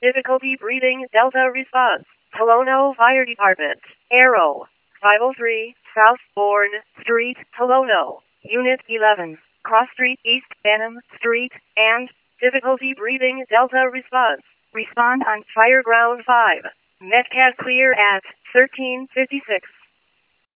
Difficulty breathing, Delta response. Tolono Fire Department. Arrow. 503, South Bourne Street, Tolono. Unit 11. Cross Street, East Benham Street, and difficulty breathing, Delta response. Respond on Fireground 5. Metcalf clear at 1356.